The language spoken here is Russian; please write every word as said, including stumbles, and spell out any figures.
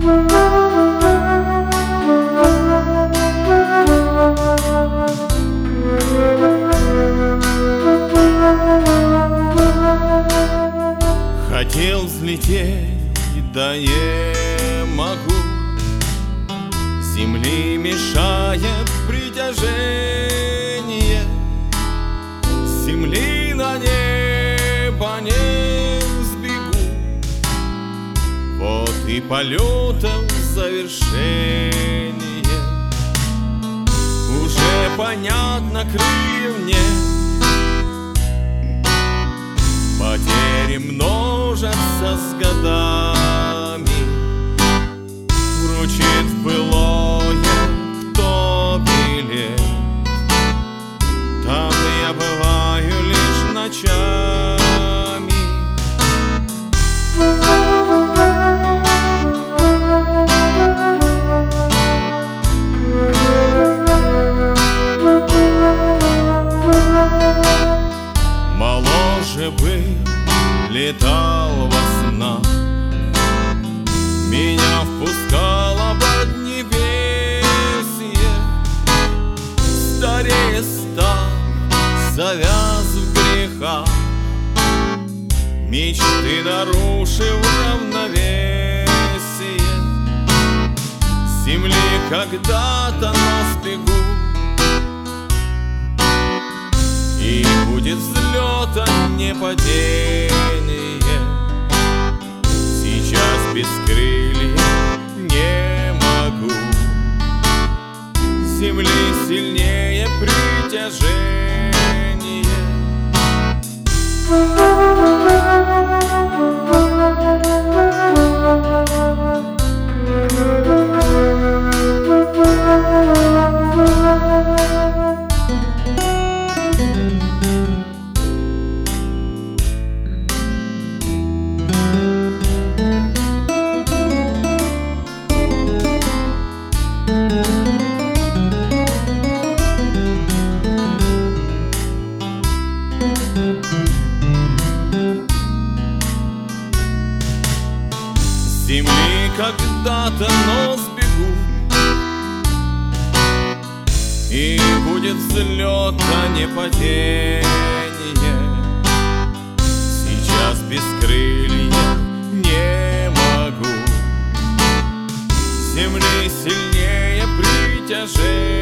Хотел взлететь, да не могу. Земли мешает притяжение. С земли на небо не сбегу. Вот и полетов завершение. Уже понятно, крыльев нет. Потери множатся с годами. Вручит в былое кто билет. Там я бываю лишь ночами. Моложе бы летал во снах, меня впускало поднебесье. Старее стал, завяз в грехах, мечты нарушив равновесие. С земли когда-то нас бегут, и будет взлет, а не падение. Сейчас без крыльев не могу. С земли сильнее притяжение. С земли когда-то нос бегу, и будет взлет, а не падение. Сейчас без крыльев не могу. С земли сильнее притяжение.